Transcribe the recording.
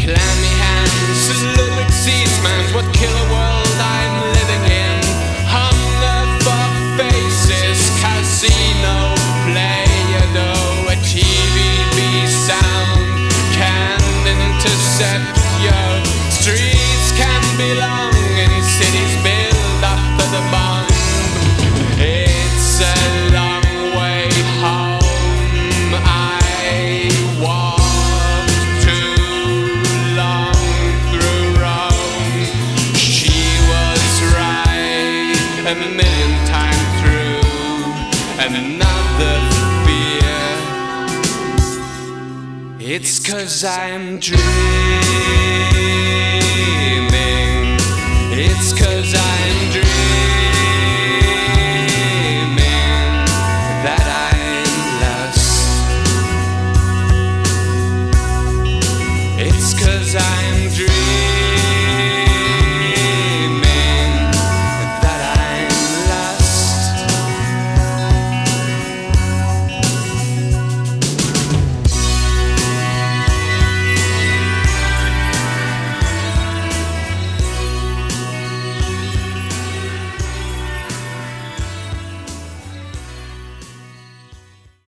clammy hands, Ludwig Seasman's what kill a world I'm living in. Hunger for faces, casino play, though a TVB sound can intercept your streets can be long and cities build up to the bomb. It's a long way home. I walked too long through Rome. She was right a million times through. Another fear. It's 'cause I'm dreaming. It's 'cause I'm dreaming that I'm lost. It's 'cause I'm dreaming.